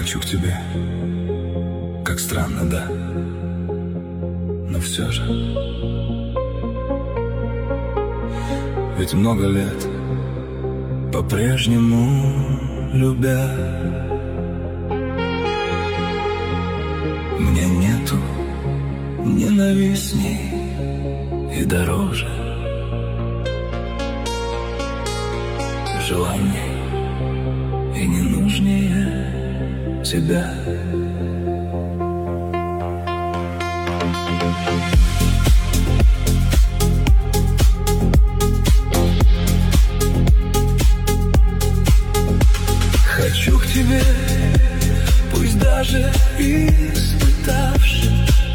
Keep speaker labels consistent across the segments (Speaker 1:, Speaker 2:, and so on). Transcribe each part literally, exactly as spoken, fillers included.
Speaker 1: хочу к тебе. Как странно, да? Но все же. Ведь много лет по-прежнему любя, мне нету ненавистней и дороже желаний и не нужнее тебя. Хочу к тебе, пусть даже испытавши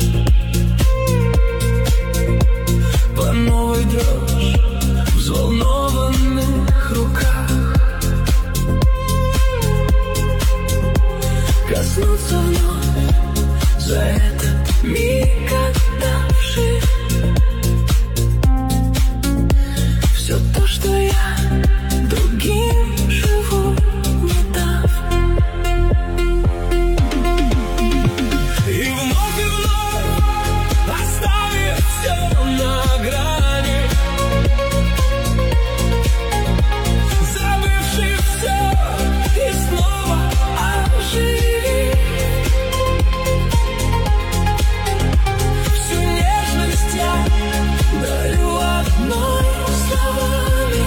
Speaker 1: по новой дрожь в взволнованных руках, коснуться вновь за этот миг отдавши все то, что я другим живу не дав. И вновь и вновь оставив все на грани, забывший все и снова оживи всю нежность я дарю одной словами,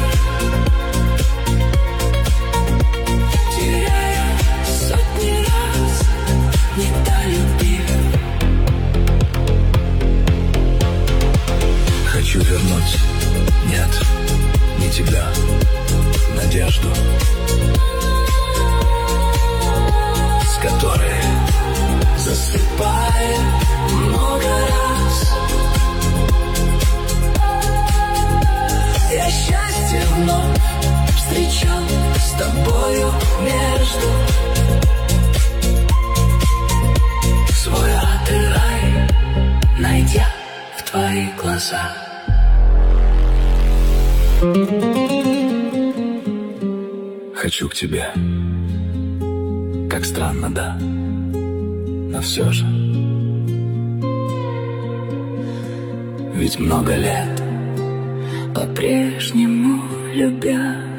Speaker 1: теряя сотни раз, не долюбив. Хочу вернуть, нет, не тебя, надежду, с которой засыпая много раз. Я счастье вновь встречал с тобою между свой ад и рай, найдя в твои глаза. Хочу к тебе. Как странно, да? Но все же. Ведь много лет по-прежнему любя.